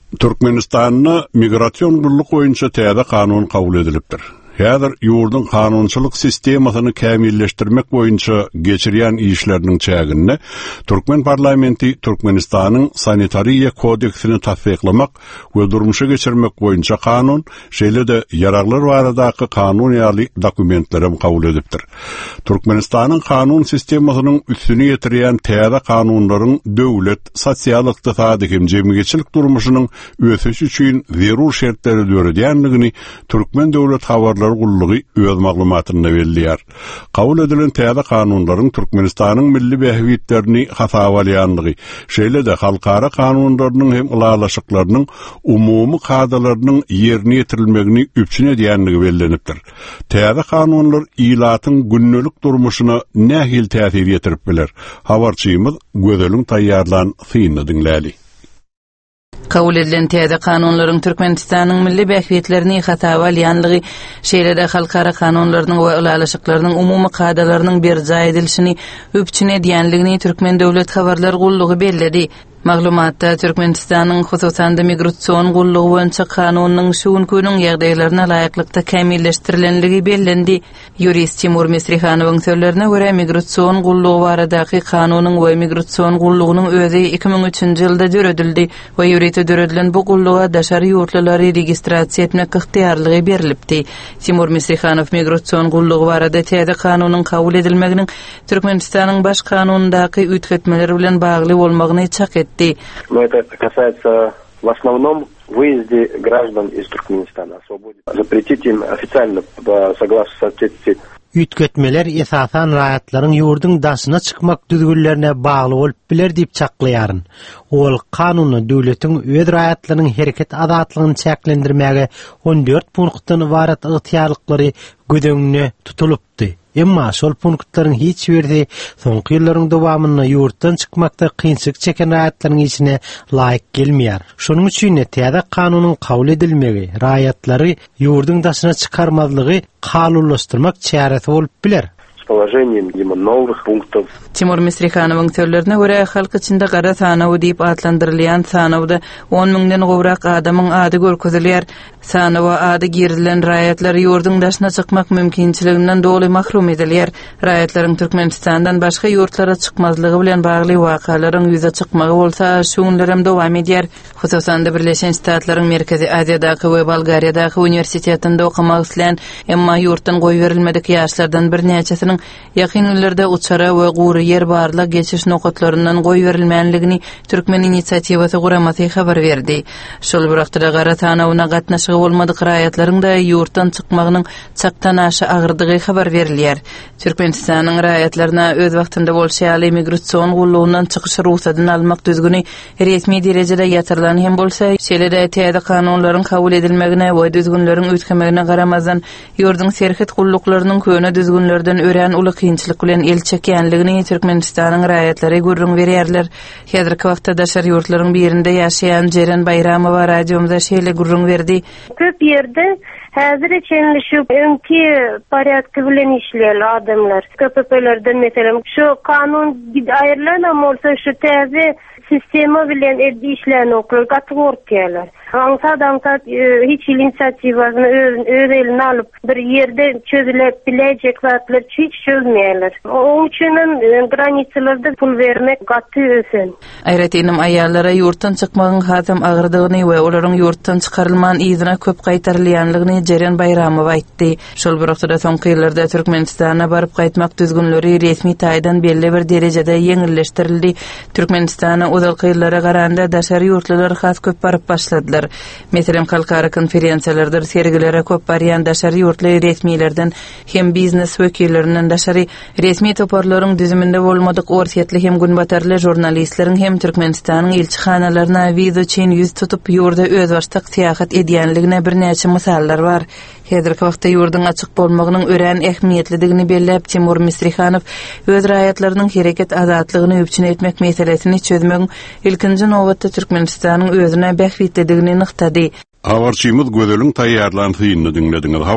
Türkmenistan'na migration gulluk boýunça täze kanun kabul edilipdir. Häzir ýurdun kanunçylyk sistemasyny kämilleşdirmek boýunça geçirýän işleriniň çägine Türkmen parlamenti Türkmenistanyň sanitariýa kodeksini tasdiklamak we durmuşa geçirmek boýunça kanun, şeýle-de yaraglar baradaky kanun ýaly dokumentlerim kabul edipdir. Türkmenistanyň kanun sistemasynyň üstüne ýetirýän täze kanunlaryň döwlet, sosial-ykdysady hem jemgyýetçilik durmuşynyň ösüşi üçin zerur şertleri döredýänligini Türkmen döwlet habarlary gullugy öz maglumatyna berýär. Kabul edilen täze kanunlaryň Türkmenistanyň milli behwitlerini hasabalaýanlygy, şeýle-de halkara kanunlarynyň hem ulalaşyklarynyň umumy kadalarynyň ýerine ýetirilmegini üpçün edýänligi bellenipdir. Täze kanunlar ilatyň günnelik durmuşyna nähil täsir ýetirip biler. Habarçymyz Gözelüň taýýarlan syny dinläli. Kabul edilen täze kanunlaryň Türkmenistanyň milli behwitlerini hasabalaýanlygy, şeýle-de halkara kanunlarynyň we ulalaşyklarynyň umumy kadalarynyň berja edilişini üpçün edýänligini Türkmen döwlet habarlar gullugy belledi. Maglumatda Türkmenistanyň hususan da migration gullugy boýunça kanunyň şu günüň ýagdaýlaryna laýyklykda kämilleşdirilenligi bellendi. Jurist Timur Mesrihanowyň sözlerine görä migration gullugy baradaky kanunyň we migration gullugynyň özi 2003-nji ýylda döredildi we ýürete döredilen bu gulluga daşary ýurtlary registrasiýa etmek ygtyýarlygy berilipdi. Timur Mesrihanow migration gullugy barada täze kanunyň kabul edilmeginiň Türkmenistanyň baş kanunundaky ütgetmeleri bilen bagly bolmagyny çak etdi. Но это касается в основном выезде граждан из Туркменистана. Запретить им официально, согласно соответствии. Ütgetmeler esasan raýatlaryň ýurdun daşyna çykmak düzgünlerine bagly bolup biler diýip çaklaýaryn. Ol kanuny döwletiň öz raýatlarynyň hereket azatlygyny çäklendirmäge 14 punktdan ibaret ygtyarlyklary gödeňine tutulupdy. Emma şol punktlaryň hiç biri soňky ýyllaryň dowamyna ýurtdan çykmakda kynçylyk çeken raýatlaryň içine laýyk gelmeýär. Şonuň üçin täze kanunyň kabul edilmegi raýatlary ýurdun daşyna çykarmazlygy kanulaşdyrmak çäresi bolup biler. Положением новых пунктов. Timur Mesrihanowyň sözlerine görä halk içinde gara sanaw diýip adlandyrylýan sanawda 10 000den gowrak adamyň ady görkezilýär. Sanawa ady girilen raýatlar ýurdun daşyna çykmak mümkinçiliginden doly mahrum edilýär. Raýatlaryň Türkmenistandan başga ýurtlara çykmazlygy bilen bagly wakalaryň ýüze çykmagy bolsa şu günlerem dowam edýär. Hususan da Birleşen Ştatlaryň Merkezi Aziýadaky we Bolgariýadaky universitetinde okumak isleýän emma ýurtdan goý berilmedik ýaşlardan bir näçesiniň ýakyn ýyllarda uçara we gury ýer barla geçiş nokatlaryndan goý berilmänligini Türkmen inisiatiwasy guramasy habar berdi. Şol wagtda gara tanawyna gatnaşygy bolmadyk raýatlaryň da ýurtdan çykmagynyň çaktan aşy agyrdygy habar berilýär. Türkmenistanyň raýatlaryna öz wagtynda bolşaýaly migration gullugyndan çykyş ruhsatyny almak düzgüni resmi derejede ýatyrylan hem bolsa, şeýle-de täze kanunlaryň kabul edilmegine we düzgünleriň ütkemegine garamazdan ýurdun serhet gulluklarynyň köne düzgünlerden ören uly kynçylyk bilen el çekýänligini Türkmenistanyň raýatlary görüň berýärler. Häzirki wagtda daşar ýurtlaryň birinde ýaşaýan Jeren Bayramowa radiomda şeýle görüň berdi. Köp ýerde häzir çenleşip öňki porядky bilen işleýär adamlar. KPP'lerden meselem şu kanun aýrylan bolsa şu täze sistema bilen eddi işlerini oklar gatwortýarlar. Ansat hiç inisiatiwasyny öz eline alıp bir ýerde çözülip bilecek zatlar hiç çözmeýärler. Onuň üçin graniçalarda pul vermek gaty ösen. Aýratynym aýallara ýurtdan çykmagyň hasam agyrdygyny we olaryň ýurtdan çykarylman ýyzyna köp gaýtarylýanlygyny Jeren Bayramow aýtdy. Şol bir wagtda soňky ýyllarda Türkmenistana baryp gaýtmak düzgünleri resmi taýdan belli bir derejede ýeňilleşdirildi. Türkmenistana uzalky ýyllara garanda daşary ýurtlar has köp baryp başladylar. Meselem halkara konferensiýalarda sergilere köp barýan daşary ýurtly resmilerden hem biznes wekillerinden daşary resmi toparlaryň düzüminde bolmadyk orsiýetli hem günbatarly jurnalistleriň hem Türkmenistanyň elçixanalaryna wiza üçin ýüz tutup ýurda öz başlyk syýahat edýänligine bir näçe misallar bar. Häzirki wagtda ýurdun açyk bolmagynyň ören ähmiýetlidigini belläp Timur Mesrihanow öz raýatlarynyň hereket azatlygyny üpçün etmek meselesini çözmek ilkinji nowatda Türkmenistanyň özüne behwitligini nyktady. Habarçymyz Gözelüň taýýarlan synyny dinlediňiz.